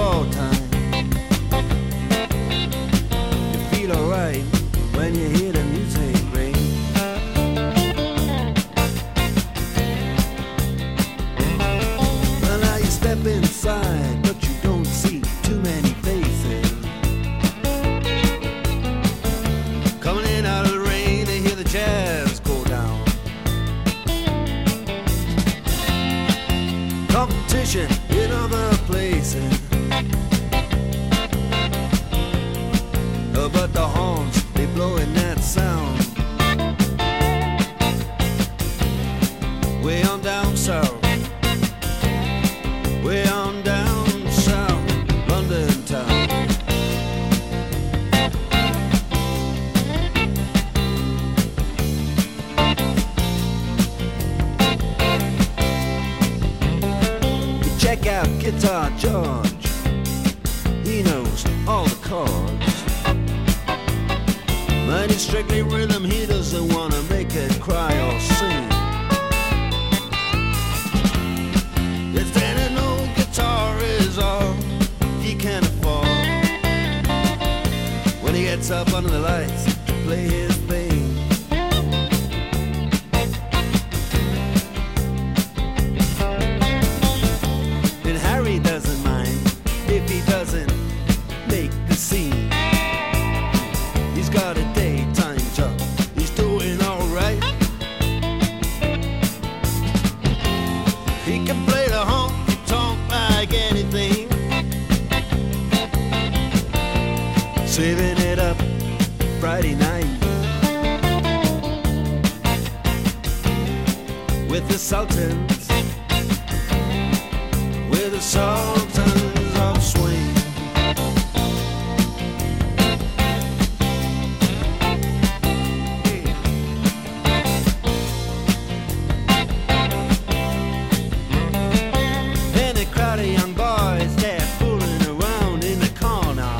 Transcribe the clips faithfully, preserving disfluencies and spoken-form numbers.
fall time. You feel alright when you hear the music ring. Well, now you step inside, but you don't see too many faces. Coming in out of the rain, they hear the jazz go down. Competition in other places, oh, but the horns, they blowing that sound. Way on down south, way on down south, London town. Check out Guitar George, he knows all the chords. But it's strictly rhythm, he doesn't wanna make it cry or sing. If then an old guitar is all he can afford, when he gets up under the lights to play his thing. And Harry doesn't mind if he doesn't make the scene. He's got a daytime job, he's doing alright. He can play the honky-tonk like anything, saving it up Friday night with the Sultans, with the Sultans of Swing. And a crowd of young boys, they're fooling around in the corner,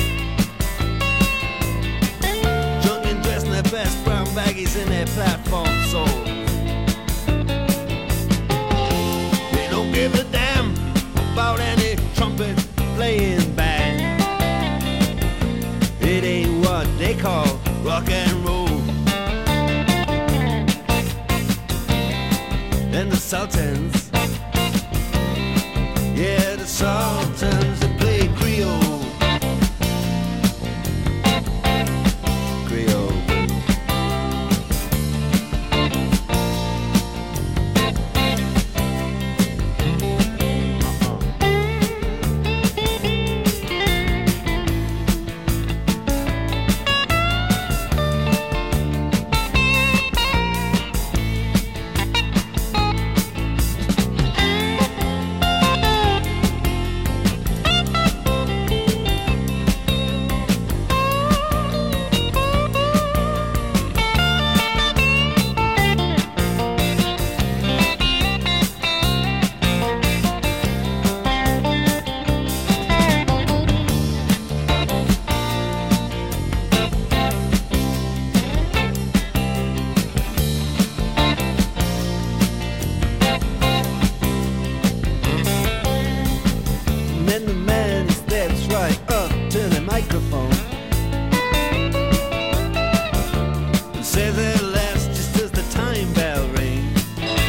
drunk and dressed in their best brown baggies in their platform soles. They don't give a damn about any trumpet playing band. It ain't what they call rock and roll. And the Sultans, yeah, the Sultans, they play Creole. Creole. And the man he steps right up to the microphone and says at last, just as the time bell rings,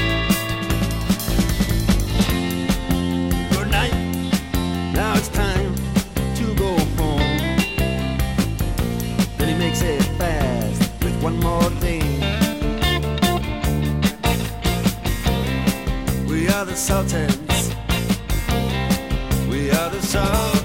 good night, now it's time to go home. Then he makes it fast with one more thing. We are the Sultans, we are the Sultans.